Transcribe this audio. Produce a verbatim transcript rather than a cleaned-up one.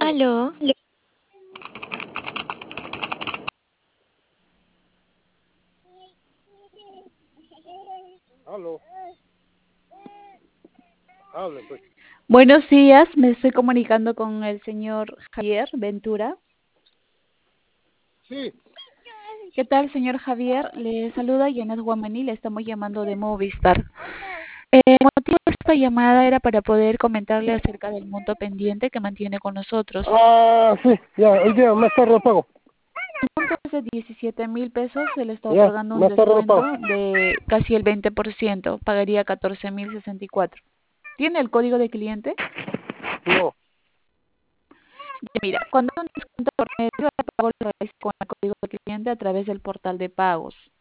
Aló. Aló. Hable, pues. Buenos días, me estoy comunicando con el señor Javier Ventura. Sí. ¿Qué tal, señor Javier? Le saluda Janet Guamaní, le estamos llamando de Movistar. Eh, el motivo de esta llamada era para poder comentarle acerca del monto pendiente que mantiene con nosotros. Ah, sí, ya, hoy día más tarde lo pago. El monto es de diecisiete mil pesos, se le está Ya, otorgando un más tarde lo descuento pago. de casi el veinte por ciento, pagaría catorce mil sesenta y cuatro. ¿Tiene el código de cliente? No, Ya, mira, cuando hay un descuento por medio, el pago lo realiza con el código de cliente a través del portal de pagos.